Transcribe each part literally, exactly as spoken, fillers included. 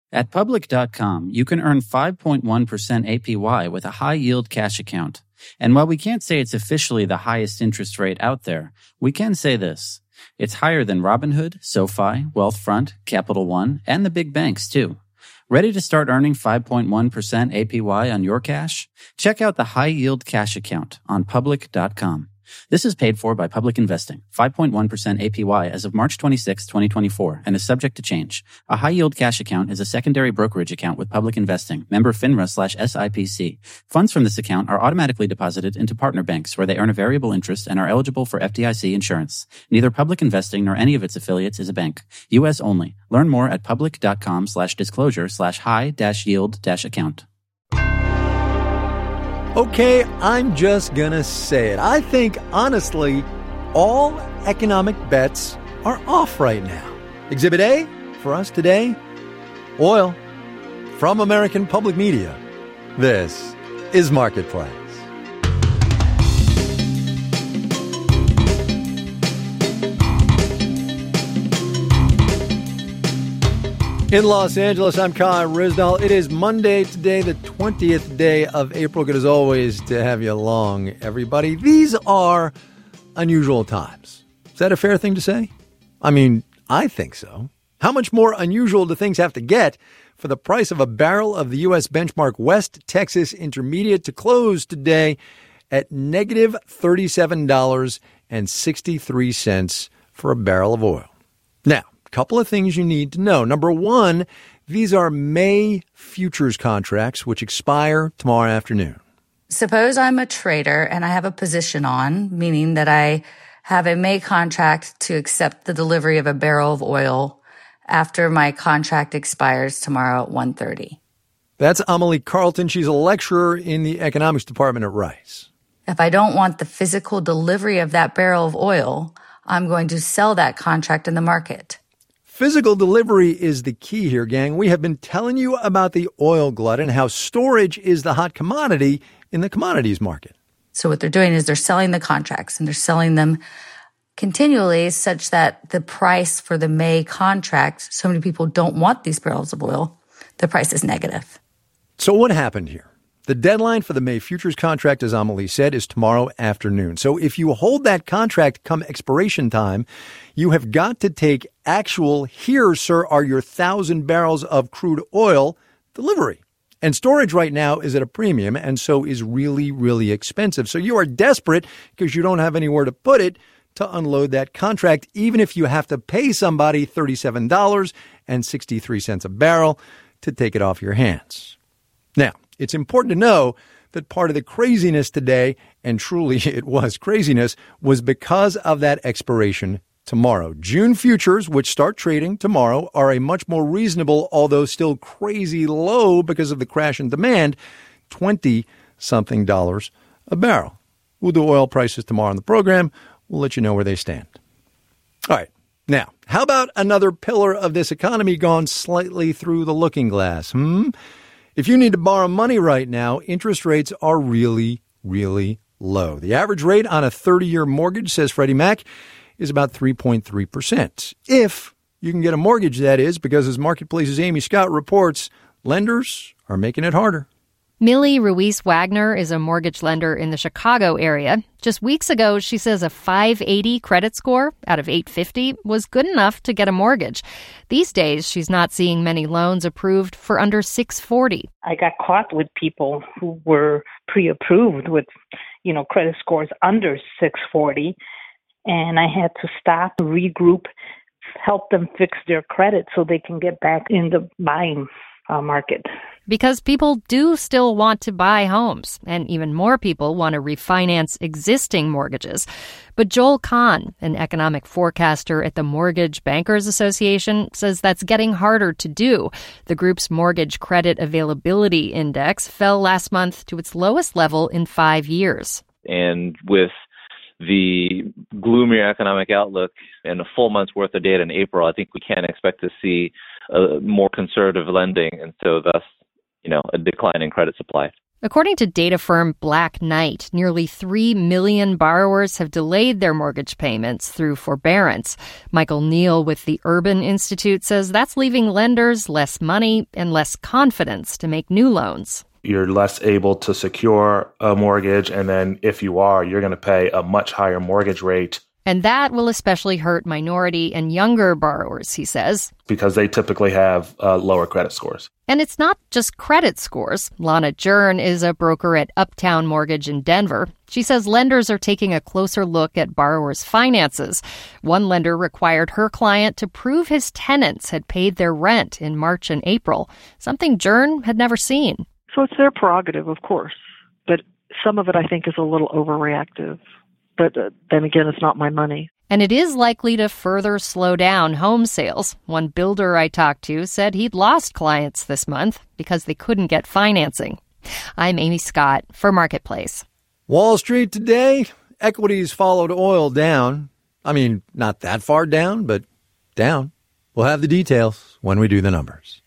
At Public dot com, you can earn five point one percent A P Y with a high-yield cash account. And while we can't say it's officially the highest interest rate out there, we can say this. It's higher than Robinhood, SoFi, Wealthfront, Capital One, and the big banks, too. Ready to start earning five point one percent A P Y on your cash? Check out the high-yield cash account on Public dot com. This is paid for by Public Investing, five point one percent A P Y as of March twenty-sixth, twenty twenty-four, and is subject to change. A high-yield cash account is a secondary brokerage account with Public Investing, member FINRA slash S I P C. Funds from this account are automatically deposited into partner banks where they earn a variable interest and are eligible for F D I C insurance. Neither Public Investing nor any of its affiliates is a bank. U S only. Learn more at Public dot com slash disclosure slash high dash yield dash account. Okay, I'm just gonna say it. I think, honestly, all economic bets are off right now. Exhibit A for us today, oil. From American Public Media, this is Marketplace. In Los Angeles, I'm Kai Ryssdal. It is Monday today, the twentieth day of April. Good as always to have you along, everybody. These are unusual times. Is that a fair thing to say? I mean, I think so. How much more unusual do things have to get for the price of a barrel of the U S benchmark West Texas Intermediate to close today at negative thirty-seven dollars and sixty-three cents for a barrel of oil? Now, couple of things you need to know. Number one, these are May futures contracts, which expire tomorrow afternoon. Suppose I'm a trader and I have a position on, meaning that I have a May contract to accept the delivery of a barrel of oil after my contract expires tomorrow at one thirty. That's Amelie Carlton. She's a lecturer in the economics department at Rice. If I don't want the physical delivery of that barrel of oil, I'm going to sell that contract in the market. Physical delivery is the key here, gang. We have been telling you about the oil glut and how storage is the hot commodity in the commodities market. So what they're doing is they're selling the contracts, and they're selling them continually such that the price for the May contract, so many people don't want these barrels of oil, the price is negative. So what happened here? The deadline for the May futures contract, as Amelie said, is tomorrow afternoon. So if you hold that contract come expiration time, you have got to take actual, here, sir, are your thousand barrels of crude oil delivery. And storage right now is at a premium and so is really, really expensive. So you are desperate because you don't have anywhere to put it to unload that contract, even if you have to pay somebody thirty-seven dollars and sixty-three cents a barrel to take it off your hands. Now, it's important to know that part of the craziness today, and truly it was craziness, was because of that expiration tomorrow. June futures, which start trading tomorrow, are a much more reasonable, although still crazy low because of the crash in demand, twenty-something dollars a barrel. We'll do oil prices tomorrow on the program. We'll let you know where they stand. All right. Now, how about another pillar of this economy gone slightly through the looking glass? Hmm? If you need to borrow money right now, interest rates are really, really low. The average rate on a thirty-year mortgage, says Freddie Mac, is about three point three percent. If you can get a mortgage, that is, because as Marketplace's Amy Scott reports, lenders are making it harder. Millie Ruiz Wagner is a mortgage lender in the Chicago area. Just weeks ago, she says a five eighty credit score out of eight fifty was good enough to get a mortgage. These days, she's not seeing many loans approved for under six forty. I got caught with people who were pre-approved with, you know, credit scores under six forty, and I had to stop, regroup, help them fix their credit so they can get back in the buying uh, market. Because people do still want to buy homes, and even more people want to refinance existing mortgages. But Joel Kahn, an economic forecaster at the Mortgage Bankers Association, says that's getting harder to do. The group's Mortgage Credit Availability Index fell last month to its lowest level in five years. And with the gloomier economic outlook and a full month's worth of data in April, I think we can expect to see uh, more conservative lending, and so thus, you know, a decline in credit supply. According to data firm Black Knight, nearly three million borrowers have delayed their mortgage payments through forbearance. Michael Neal with the Urban Institute says that's leaving lenders less money and less confidence to make new loans. You're less able to secure a mortgage, and then if you are, you're going to pay a much higher mortgage rate. And that will especially hurt minority and younger borrowers, he says. Because they typically have uh, lower credit scores. And it's not just credit scores. Lana Jern is a broker at Uptown Mortgage in Denver. She says lenders are taking a closer look at borrowers' finances. One lender required her client to prove his tenants had paid their rent in March and April, something Jern had never seen. So it's their prerogative, of course. But some of it, I think, is a little overreactive. But uh, then again, it's not my money. And it is likely to further slow down home sales. One builder I talked to said he'd lost clients this month because they couldn't get financing. I'm Amy Scott for Marketplace. Wall Street today, equities followed oil down. I mean, not that far down, but down. We'll have the details when we do the numbers.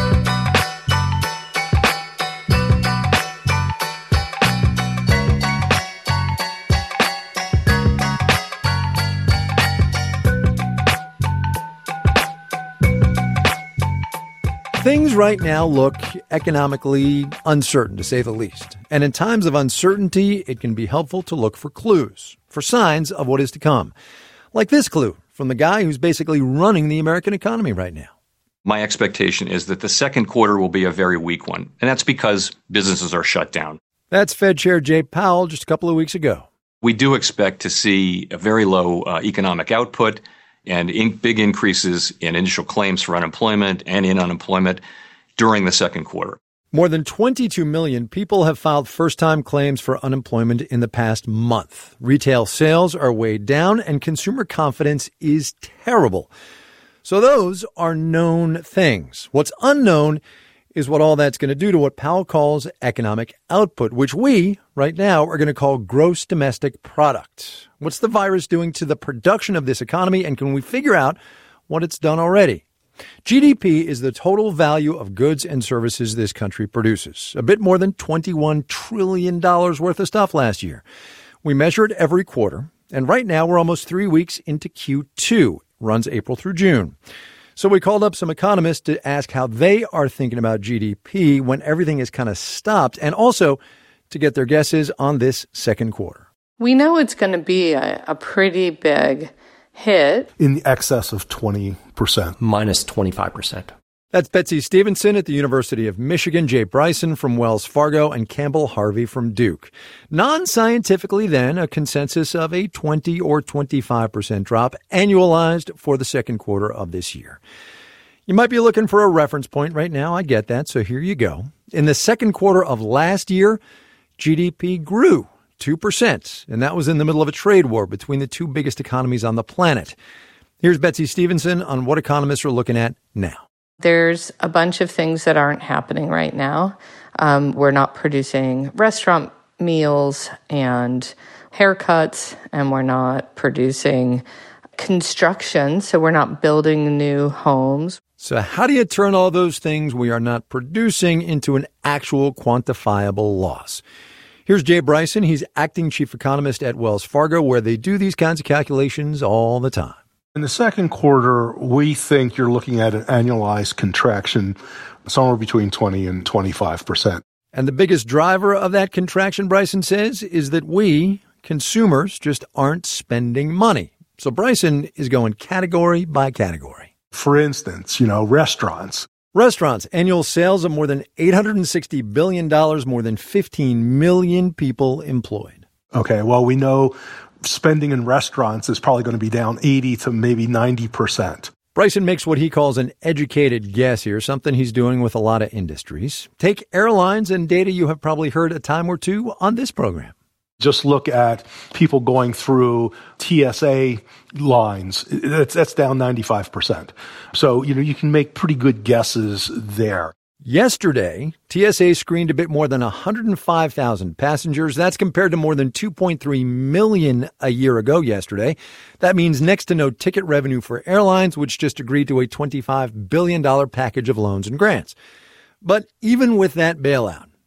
Things right now look economically uncertain, to say the least. And in times of uncertainty, it can be helpful to look for clues, for signs of what is to come. Like this clue from the guy who's basically running the American economy right now. My expectation is that the second quarter will be a very weak one, and that's because businesses are shut down. That's Fed Chair Jay Powell just a couple of weeks ago. We do expect to see a very low uh, economic output and in big increases in initial claims for unemployment and in unemployment during the second quarter. More than twenty-two million people have filed first-time claims for unemployment in the past month. Retail sales are way down and consumer confidence is terrible. So those are known things. What's unknown is what all that's going to do to what Powell calls economic output, which we, right now, are going to call gross domestic product. What's the virus doing to the production of this economy, and can we figure out what it's done already? G D P is the total value of goods and services this country produces, a bit more than twenty-one trillion dollars worth of stuff last year. We measure it every quarter, and right now we're almost three weeks into Q two, runs April through June. So we called up some economists to ask how they are thinking about G D P when everything is kind of stopped, and also to get their guesses on this second quarter. We know it's going to be a, a pretty big hit. In the excess of twenty percent. Minus twenty-five percent. That's Betsy Stevenson at the University of Michigan, Jay Bryson from Wells Fargo, and Campbell Harvey from Duke. Non-scientifically, then, a consensus of a twenty or twenty-five percent drop annualized for the second quarter of this year. You might be looking for a reference point right now. I get that, so here you go. In the second quarter of last year, G D P grew two percent, and that was in the middle of a trade war between the two biggest economies on the planet. Here's Betsy Stevenson on what economists are looking at now. There's a bunch of things that aren't happening right now. Um, we're not producing restaurant meals and haircuts, and we're not producing construction, so we're not building new homes. So how do you turn all those things we are not producing into an actual quantifiable loss? Here's Jay Bryson. He's acting chief economist at Wells Fargo, where they do these kinds of calculations all the time. In the second quarter, we think you're looking at an annualized contraction somewhere between twenty and twenty-five percent. And the biggest driver of that contraction, Bryson says, is that we, consumers, just aren't spending money. So Bryson is going category by category. For instance, you know, restaurants. Restaurants, annual sales of more than eight hundred sixty billion dollars, more than fifteen million people employed. Okay, well, we know spending in restaurants is probably going to be down eighty to maybe ninety percent. Bryson makes what he calls an educated guess here, something he's doing with a lot of industries. Take airlines and data you have probably heard a time or two on this program. Just look at people going through T S A lines. That's, that's down ninety-five percent. So, you know, you can make pretty good guesses there. Yesterday, T S A screened a bit more than one hundred five thousand passengers. That's compared to more than two point three million a year ago yesterday. That means next to no ticket revenue for airlines, which just agreed to a twenty-five billion dollars package of loans and grants. But even with that bailout,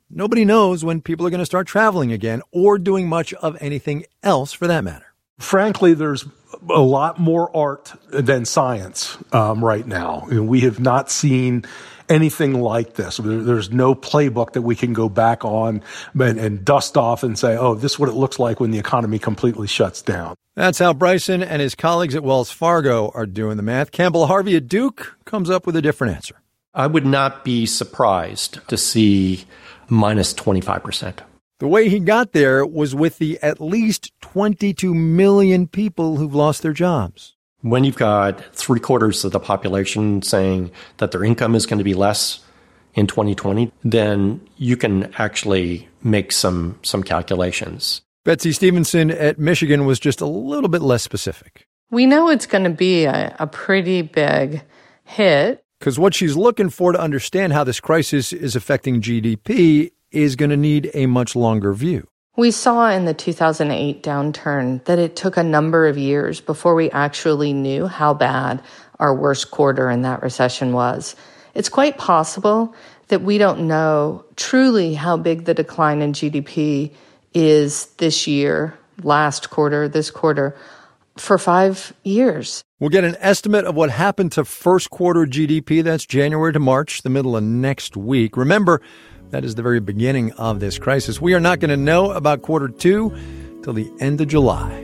Nobody knows when people are going to start traveling again or doing much of anything else for that matter. Frankly, there's a lot more art than science um, right now. And we have not seen anything like this. There's no playbook that we can go back on and, and dust off and say, oh, this is what it looks like when the economy completely shuts down. That's how Bryson and his colleagues at Wells Fargo are doing the math. Campbell Harvey at Duke comes up with a different answer. I would not be surprised to see minus twenty-five percent. The way he got there was with the at least twenty-two million people who've lost their jobs. When you've got three quarters of the population saying that their income is going to be less in twenty twenty, then you can actually make some some calculations. Betsy Stevenson at Michigan was just a little bit less specific. We know it's going to be a, a pretty big hit. Because what she's looking for to understand how this crisis is affecting G D P is going to need a much longer view. We saw in the two thousand eight downturn that it took a number of years before we actually knew how bad our worst quarter in that recession was. It's quite possible that we don't know truly how big the decline in G D P is this year, last quarter, this quarter, for five years. We'll get an estimate of what happened to first quarter G D P. That's January to March, the middle of next week. Remember, that is the very beginning of this crisis. We are not going to know about quarter two till the end of July.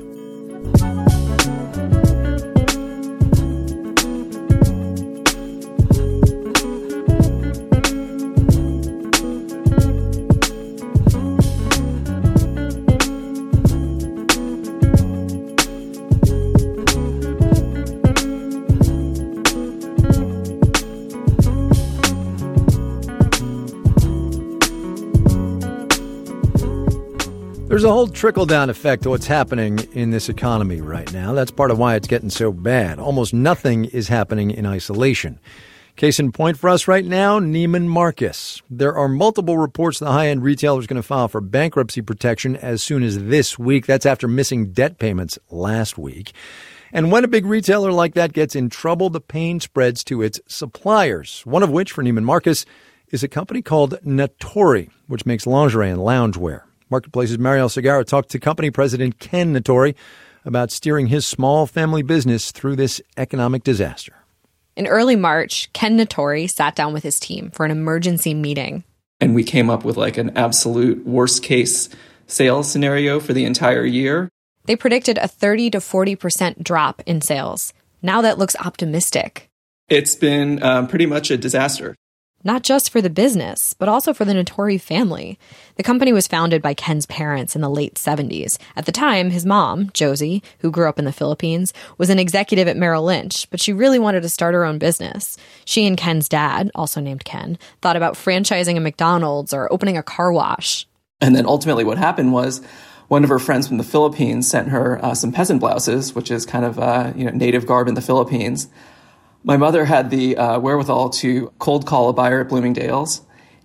There's a whole trickle-down effect to what's happening in this economy right now. That's part of why it's getting so bad. Almost nothing is happening in isolation. Case in point for us right now, Neiman Marcus. There are multiple reports the high-end retailer is going to file for bankruptcy protection as soon as this week. That's after missing debt payments last week. And when a big retailer like that gets in trouble, the pain spreads to its suppliers, one of which, for Neiman Marcus, is a company called Natori, which makes lingerie and loungewear. Marketplace's Marielle Segarra talked to company president Ken Natori about steering his small family business through this economic disaster. In early March, Ken Natori sat down with his team for an emergency meeting. And we came up with like an absolute worst case sales scenario for the entire year. They predicted a thirty to forty percent drop in sales. Now that looks optimistic. It's been um, pretty much a disaster. Not just for the business, but also for the Natori family. The company was founded by Ken's parents in the late seventies. At the time, his mom, Josie, who grew up in the Philippines, was an executive at Merrill Lynch, but she really wanted to start her own business. She and Ken's dad, also named Ken, thought about franchising a McDonald's or opening a car wash. And then ultimately what happened was one of her friends from the Philippines sent her uh, some peasant blouses, which is kind of uh, you know native garb in the Philippines. My mother had the uh, wherewithal to cold call a buyer at Bloomingdale's,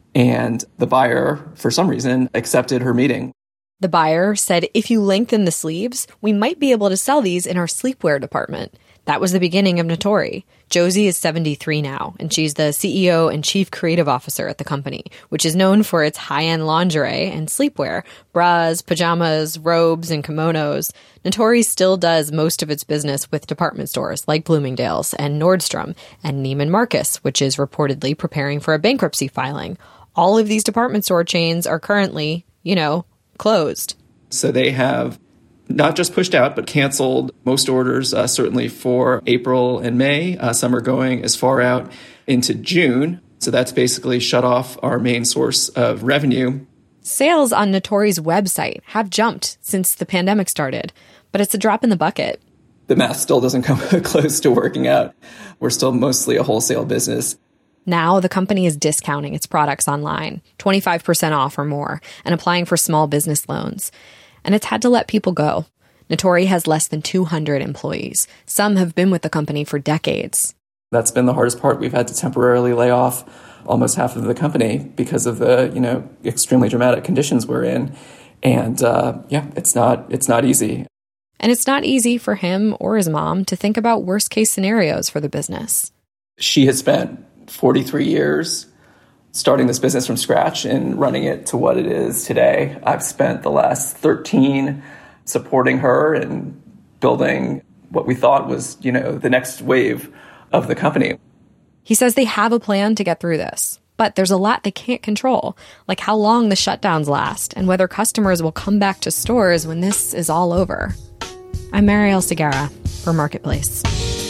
and the buyer, for some reason, accepted her meeting. The buyer said, if you lengthen the sleeves, we might be able to sell these in our sleepwear department. That was the beginning of Natori. Josie is seventy-three now, and she's the C E O and chief creative officer at the company, which is known for its high-end lingerie and sleepwear, bras, pajamas, robes, and kimonos. Natori still does most of its business with department stores like Bloomingdale's and Nordstrom and Neiman Marcus, which is reportedly preparing for a bankruptcy filing. All of these department store chains are currently, you know, closed. So they have not just pushed out, but canceled most orders, uh, certainly for April and May. Uh, some are going as far out into June. So that's basically shut off our main source of revenue. Sales on Natori's website have jumped since the pandemic started, but it's a drop in the bucket. The math still doesn't come close to working out. We're still mostly a wholesale business. Now the company is discounting its products online, twenty-five percent off or more, and applying for small business loans. And it's had to let people go. Natori has less than two hundred employees. Some have been with the company for decades. That's been the hardest part. We've had to temporarily lay off almost half of the company because of the, you know, extremely dramatic conditions we're in. And uh, yeah, it's not it's not easy. And it's not easy for him or his mom to think about worst case scenarios for the business. She has spent forty-three years starting this business from scratch and running it to what it is today. I've spent the last thirteen supporting her and building what we thought was, you know, the next wave of the company. He says they have a plan to get through this, but there's a lot they can't control, like how long the shutdowns last and whether customers will come back to stores when this is all over. I'm Marielle Segarra for Marketplace.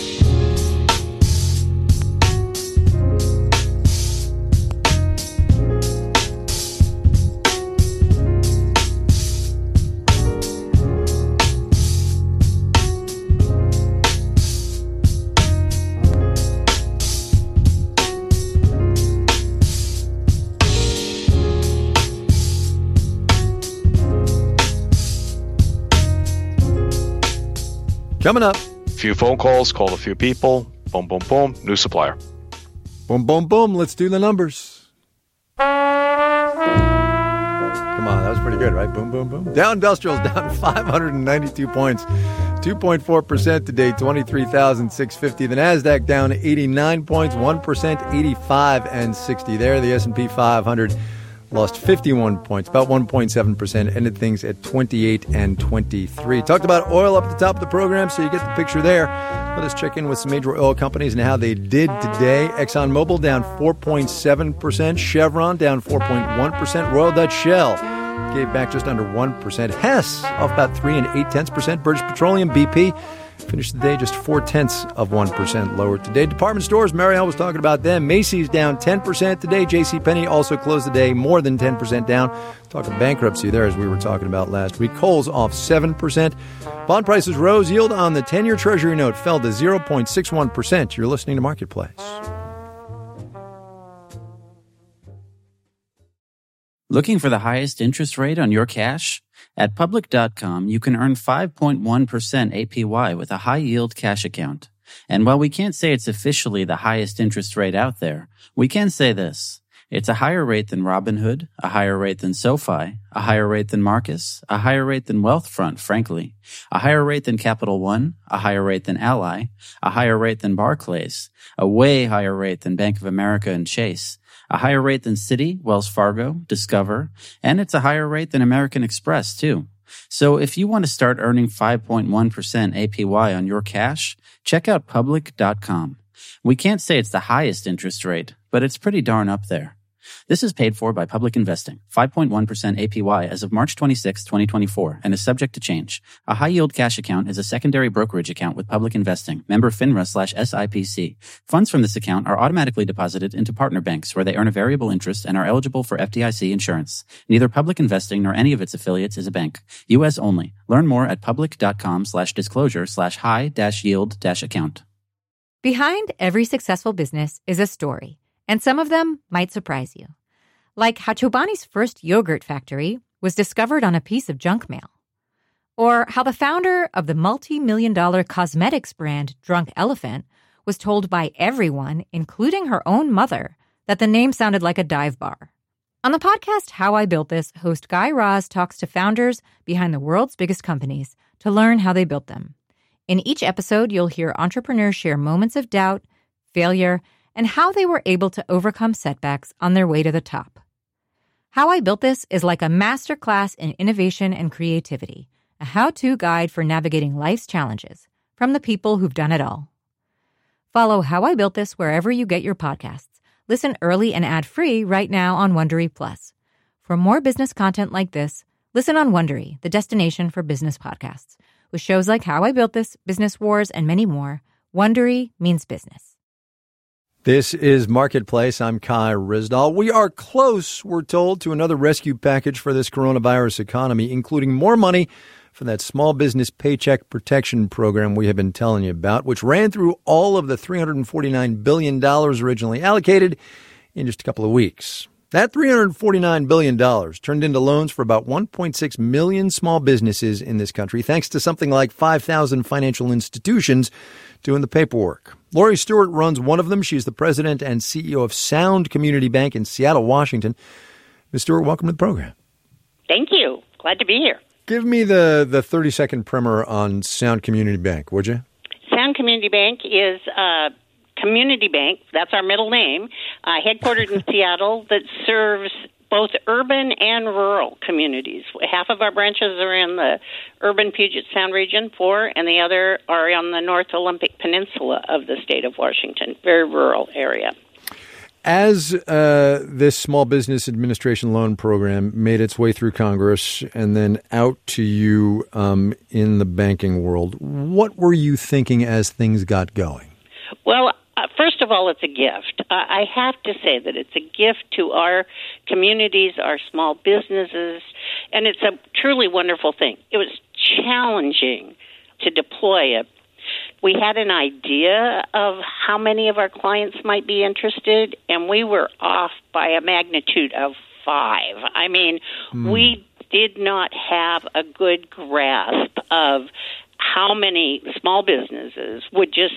Coming up. A few phone calls, called a few people. Boom, boom, boom. New supplier. Boom, boom, boom. Let's do the numbers. Come on, that was pretty good, right? Boom, boom, boom. Dow Industrial's down five hundred ninety-two points, two point four percent today, twenty-three thousand six hundred fifty. The NASDAQ down eighty-nine points, one percent, eighty-five and sixty there. The S and P five hundred lost fifty-one points, about one point seven percent, ended things at twenty-eight and twenty-three. Talked about oil up at the top of the program, so you get the picture there. Let us check in with some major oil companies and how they did today. ExxonMobil down four point seven percent, Chevron down four point one percent, Royal Dutch Shell gave back just under one percent, Hess off about three and eight tenths percent, British Petroleum, B P, finished the day just four-tenths of one percent lower today. Department stores, Marielle was talking about them. Macy's down ten percent today. JCPenney also closed the day more than ten percent down. Talking bankruptcy there, as we were talking about last week. Kohl's off seven percent. Bond prices rose. Yield on the ten-year Treasury note fell to zero point six one percent. You're listening to Marketplace. Looking for the highest interest rate on your cash? At Public dot com, you can earn five point one percent A P Y with a high-yield cash account. And while we can't say it's officially the highest interest rate out there, we can say this. It's a higher rate than Robinhood, a higher rate than SoFi, a higher rate than Marcus, a higher rate than Wealthfront, frankly, a higher rate than Capital One, a higher rate than Ally, a higher rate than Barclays, a way higher rate than Bank of America and Chase, a higher rate than Citi, Wells Fargo, Discover, and it's a higher rate than American Express, too. So if you want to start earning five point one percent A P Y on your cash, check out Public dot com. We can't say it's the highest interest rate, but it's pretty darn up there. This is paid for by Public Investing, five point one percent A P Y as of March twenty-sixth, twenty twenty-four, and is subject to change. A high-yield cash account is a secondary brokerage account with Public Investing, member FINRA slash S I P C. Funds from this account are automatically deposited into partner banks where they earn a variable interest and are eligible for F D I C insurance. Neither Public Investing nor any of its affiliates is a bank. U S only. Learn more at public.com slash disclosure slash high dash yield dash account. Behind every successful business is a story, and some of them might surprise you. Like how Chobani's first yogurt factory was discovered on a piece of junk mail. Or how the founder of the multi-million dollar cosmetics brand Drunk Elephant was told by everyone, including her own mother, that the name sounded like a dive bar. On the podcast How I Built This, host Guy Raz talks to founders behind the world's biggest companies to learn how they built them. In each episode, you'll hear entrepreneurs share moments of doubt, failure, and how they were able to overcome setbacks on their way to the top. How I Built This is like a masterclass in innovation and creativity, a how-to guide for navigating life's challenges from the people who've done it all. Follow How I Built This wherever you get your podcasts. Listen early and ad-free right now on Wondery Plus. For more business content like this, listen on Wondery, the destination for business podcasts. With shows like How I Built This, Business Wars, and many more, Wondery means business. This is Marketplace. I'm Kai Ryssdal. We are close, we're told, to another rescue package for this coronavirus economy, including more money for that small business paycheck protection program we have been telling you about, which ran through all of the three hundred forty-nine billion dollars originally allocated in just a couple of weeks. That three hundred forty-nine billion dollars turned into loans for about one point six million small businesses in this country, thanks to something like five thousand financial institutions doing the paperwork. Lori Stewart runs one of them. She's the president and C E O of Sound Community Bank in Seattle, Washington. Miz Stewart, welcome to the program. Thank you. Glad to be here. Give me the, the thirty-second primer on Sound Community Bank, would you? Sound Community Bank is a community bank, that's our middle name, uh, headquartered in Seattle, that serves both urban and rural communities. Half of our branches are in the urban Puget Sound region, four, and the other are on the North Olympic Peninsula of the state of Washington, very rural area. As uh, this Small Business Administration loan program made its way through Congress and then out to you um, in the banking world, what were you thinking as things got going? Well, uh, first of all, it's a gift. Uh, I have to say that it's a gift to our communities, our small businesses, and it's a truly wonderful thing. It was challenging to deploy it. We had an idea of how many of our clients might be interested, and we were off by a magnitude of five. I mean, mm. we did not have a good grasp of how many small businesses would just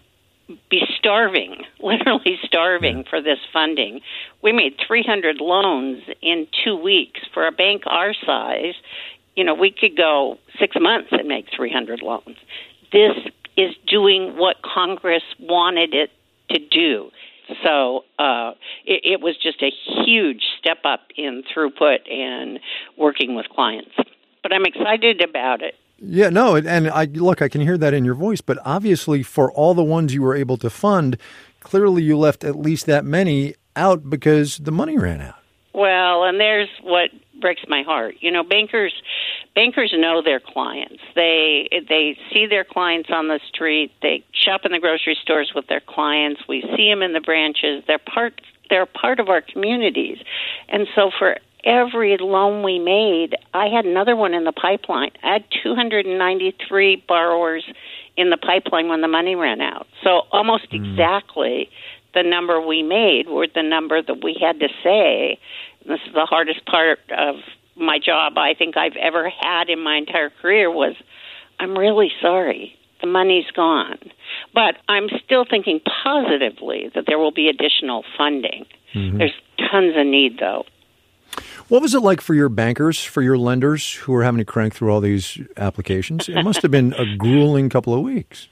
be starving, literally starving for this funding. We made three hundred loans in two weeks. For a bank our size, you know, we could go six months and make three hundred loans. This is doing what Congress wanted it to do. So uh, it, it was just a huge step up in throughput and working with clients. But I'm excited about it. Yeah, no, and I look, I can hear that in your voice, but obviously for all the ones you were able to fund, clearly you left at least that many out because the money ran out. Well, and there's what breaks my heart. You know, bankers bankers know their clients. They they see their clients on the street. They shop in the grocery stores with their clients. We see them in the branches. They're part they're part of our communities. And so for every loan we made, I had another one in the pipeline. I had two hundred ninety-three borrowers in the pipeline when the money ran out. So almost mm. exactly the number we made were the number that we had to say. And this is the hardest part of my job I think I've ever had in my entire career was, I'm really sorry. The money's gone. But I'm still thinking positively that there will be additional funding. Mm-hmm. There's tons of need, though. What was it like for your bankers, for your lenders who were having to crank through all these applications? It must have been a grueling couple of weeks.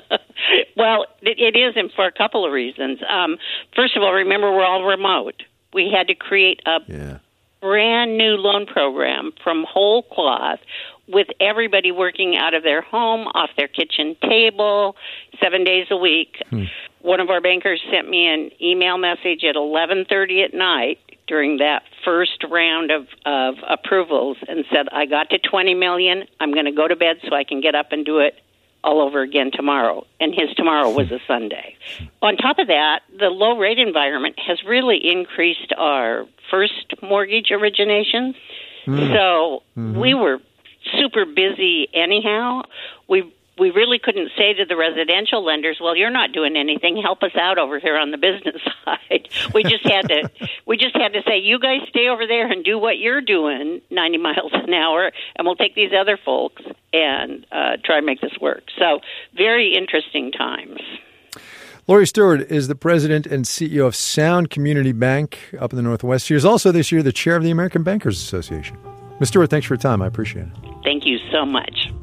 Well, it, it is, and for a couple of reasons. Um, first of all, remember, we're all remote. We had to create a yeah. brand new loan program from whole cloth with everybody working out of their home, off their kitchen table, seven days a week. Hmm. One of our bankers sent me an email message at eleven thirty at night during that first round of, of approvals and said, I got to twenty million dollars. I'm going to go to bed so I can get up and do it all over again tomorrow. And his tomorrow was a Sunday. On top of that, the low rate environment has really increased our first mortgage origination. Mm. So mm-hmm. we were super busy anyhow. We we really couldn't say to the residential lenders, well, you're not doing anything. Help us out over here on the business side. We just had to we just had to say, you guys stay over there and do what you're doing ninety miles an hour, and we'll take these other folks and uh, try and make this work. So very interesting times. Lori Stewart is the president and C E O of Sound Community Bank up in the Northwest. She is also this year the chair of the American Bankers Association. Miz Stewart, thanks for your time. I appreciate it. Thank you so much.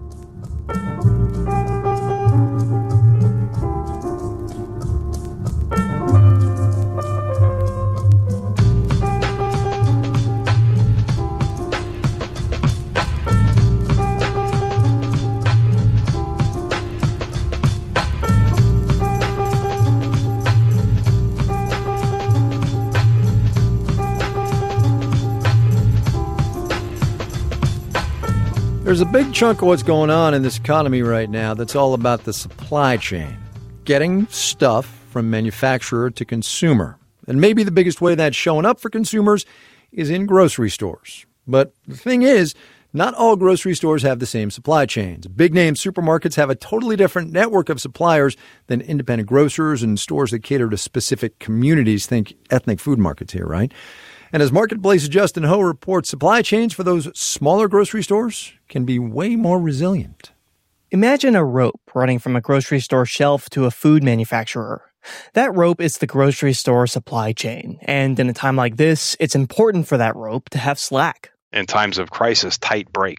There's a big chunk of what's going on in this economy right now that's all about the supply chain, getting stuff from manufacturer to consumer. And maybe the biggest way that's showing up for consumers is in grocery stores. But the thing is, not all grocery stores have the same supply chains. Big-name supermarkets have a totally different network of suppliers than independent grocers and stores that cater to specific communities. Think ethnic food markets here, right? And as Marketplace's Justin Ho reports, supply chains for those smaller grocery stores can be way more resilient. Imagine a rope running from a grocery store shelf to a food manufacturer. That rope is the grocery store supply chain. And in a time like this, it's important for that rope to have slack. In times of crisis, tight breaks.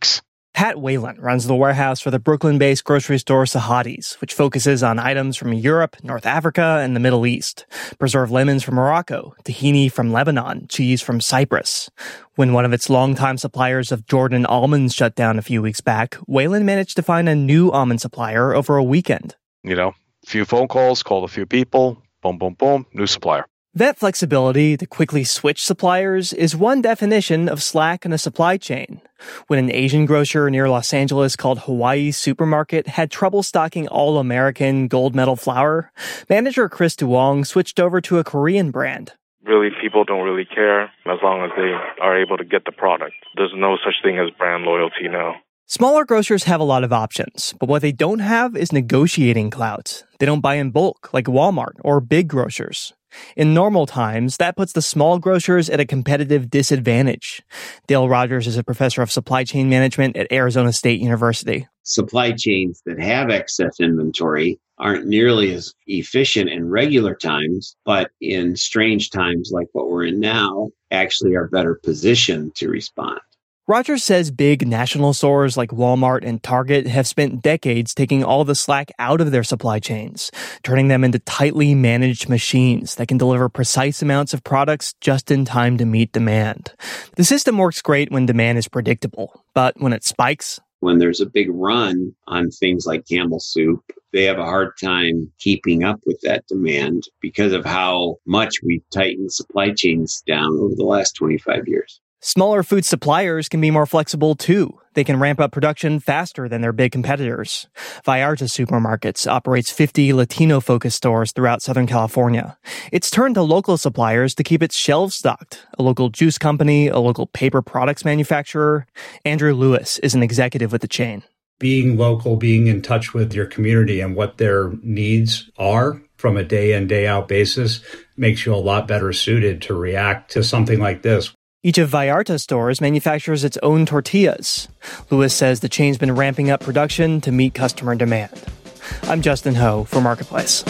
Pat Whalen runs the warehouse for the Brooklyn-based grocery store Sahadi's, which focuses on items from Europe, North Africa, and the Middle East. Preserved lemons from Morocco, tahini from Lebanon, cheese from Cyprus. When one of its longtime suppliers of Jordan almonds shut down a few weeks back, Whalen managed to find a new almond supplier over a weekend. You know, a few phone calls, called a few people, boom, boom, boom, new supplier. That flexibility to quickly switch suppliers is one definition of slack in a supply chain. When an Asian grocer near Los Angeles called Hawaii Supermarket had trouble stocking all-American gold medal flour, manager Chris Duong switched over to a Korean brand. Really, people don't really care as long as they are able to get the product. There's no such thing as brand loyalty now. Smaller grocers have a lot of options, but what they don't have is negotiating clout. They don't buy in bulk like Walmart or big grocers. In normal times, that puts the small grocers at a competitive disadvantage. Dale Rogers is a professor of supply chain management at Arizona State University. Supply chains that have excess inventory aren't nearly as efficient in regular times, but in strange times like what we're in now, actually are better positioned to respond. Rogers says big national stores like Walmart and Target have spent decades taking all the slack out of their supply chains, turning them into tightly managed machines that can deliver precise amounts of products just in time to meet demand. The system works great when demand is predictable, but when it spikes, when there's a big run on things like Campbell Soup, they have a hard time keeping up with that demand because of how much we've tightened supply chains down over the last twenty-five years. Smaller food suppliers can be more flexible, too. They can ramp up production faster than their big competitors. Vallarta Supermarkets operates fifty Latino-focused stores throughout Southern California. It's turned to local suppliers to keep its shelves stocked. A local juice company, a local paper products manufacturer. Andrew Lewis is an executive with the chain. Being local, being in touch with your community and what their needs are from a day-in, day-out basis makes you a lot better suited to react to something like this. Each of Vallarta stores manufactures its own tortillas. Lewis says the chain's been ramping up production to meet customer demand. I'm Justin Ho for Marketplace.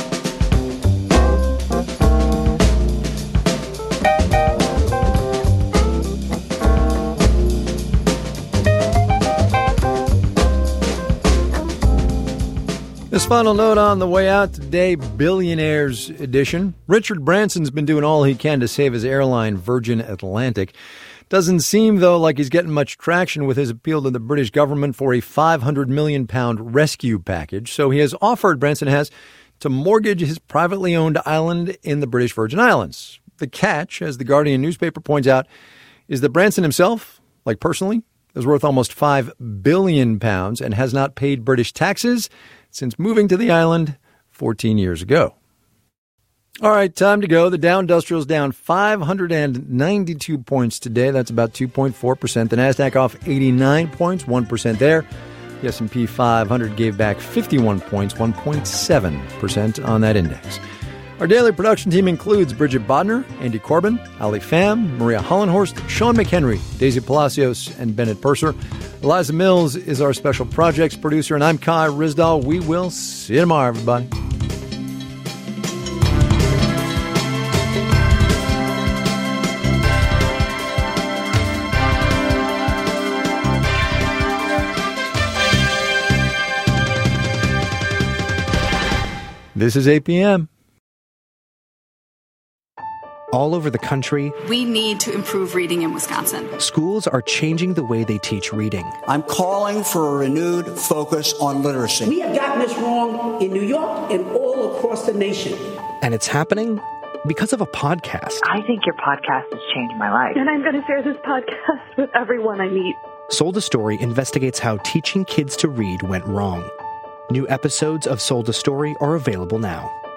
This final note on the way out today, Billionaires Edition. Richard Branson's been doing all he can to save his airline, Virgin Atlantic. Doesn't seem, though, like he's getting much traction with his appeal to the British government for a five hundred million pounds rescue package. So he has offered, Branson has, to mortgage his privately owned island in the British Virgin Islands. The catch, as the Guardian newspaper points out, is that Branson himself, like personally, is worth almost five billion pounds and has not paid British taxes since moving to the island fourteen years ago. All right, time to go. The Dow Industrial's down five hundred ninety-two points today. That's about two point four percent. The Nasdaq off eighty-nine points, one percent there. The S and P five hundred gave back fifty-one points, one point seven percent on that index. Our daily production team includes Bridget Bodner, Andy Corbin, Ali Pham, Maria Hollenhorst, Sean McHenry, Daisy Palacios, and Bennett Purser. Eliza Mills is our special projects producer, and I'm Kai Rizdal. We will see you tomorrow, everybody. This is eight p.m. All over the country, we need to improve reading in Wisconsin. Schools are changing the way they teach reading. I'm calling for a renewed focus on literacy. We have gotten this wrong in New York and all across the nation. And it's happening because of a podcast. I think your podcast has changed my life. And I'm going to share this podcast with everyone I meet. Sold a Story investigates how teaching kids to read went wrong. New episodes of Sold a Story are available now.